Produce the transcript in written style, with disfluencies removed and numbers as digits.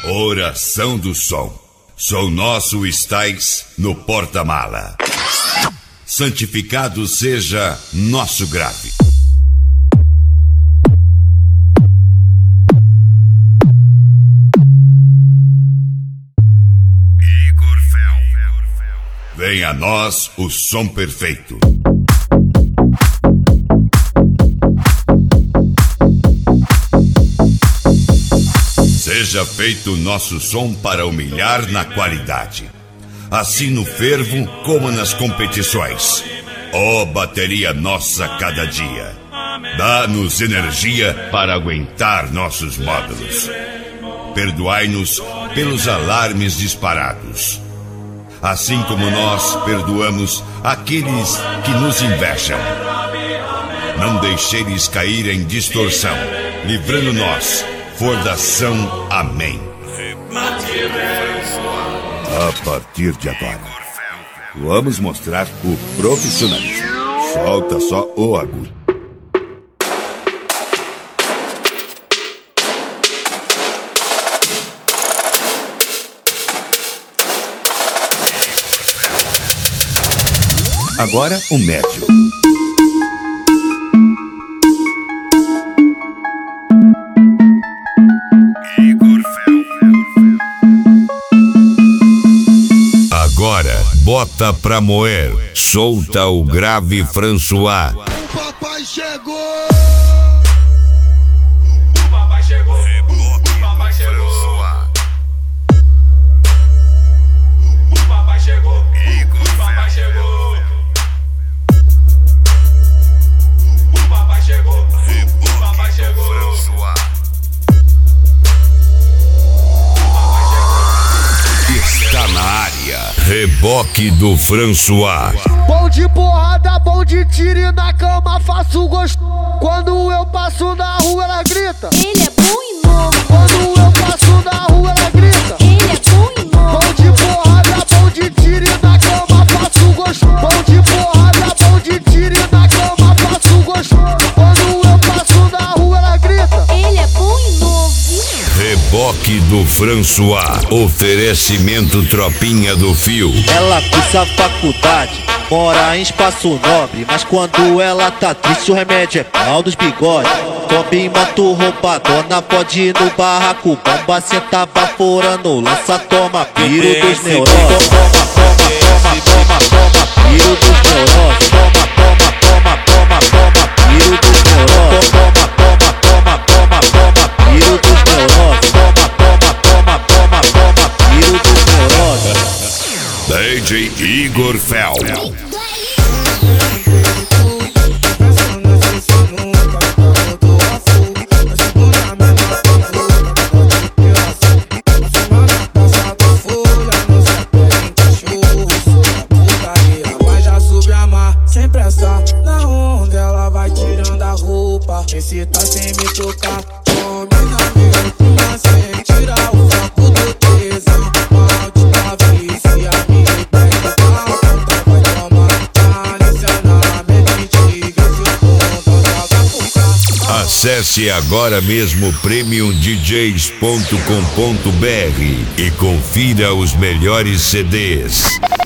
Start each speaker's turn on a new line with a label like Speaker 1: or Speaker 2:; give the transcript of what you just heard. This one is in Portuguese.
Speaker 1: Oração do som. Som nosso estais no porta-mala. Santificado seja nosso grave. Igor Fel. Vem a nós o som perfeito. Seja feito nosso som para humilhar na qualidade, assim no fervo como nas competições. Ó bateria nossa cada dia, dá-nos energia para aguentar nossos módulos. Perdoai-nos pelos alarmes disparados, assim como nós perdoamos aqueles que nos invejam. Não deixeis cair em distorção, livrando-nos. Fordação, amém. A partir de agora, vamos mostrar o profissionalismo. Solta só o agudo. Agora o médio. Agora, bota pra moer, solta o grave François.
Speaker 2: O papai chegou!
Speaker 3: O papai chegou! O papai chegou! O papai chegou! O papai chegou! O papai chegou! O papai chegou!
Speaker 1: Está na área, reboque do François.
Speaker 2: Bom de porrada, bom de tiro e na cama faço gosto. Quando eu passo na rua ela grita.
Speaker 4: Ele é bom e novo.
Speaker 2: Quando eu passo na rua ela grita.
Speaker 4: Ele é bom e novo.
Speaker 2: Bom de porrada, bom de tiro e na cama faço gosto. Bom de porrada, bom de tiro e na cama faço gosto. Quando eu passo na rua ela grita.
Speaker 4: Ele é bom e novo.
Speaker 1: Reboque do François. Oferecimento Tropinha do Fio.
Speaker 5: Ela cursa faculdade, mora em espaço nobre, mas quando ela tá triste o remédio é pau dos bigodes. Tome moto roubadona, pode ir no barraco, bomba senta vaporando, lança toma, piro dos neuroses. Toma, toma, toma, toma, toma, piro dos neuroses. Toma, toma, toma, toma, toma, piro dos neuroses. Toma, toma, toma, toma, toma, piro dos neuroses. Toma, toma, toma, toma, toma, piro dos neuroses.
Speaker 1: DJ Igor Fel.
Speaker 6: Sem pressa, na onda ela vai tirando a roupa. Esse tá sem me tocar. Combina minha sem tirar o foco do tesão. Maldita vicia, me pega a conta, vai tomar. Tá licenamente, vê se o mundo joga por cá.
Speaker 1: Acesse agora mesmo premiumdjs.com.br e confira os melhores CDs.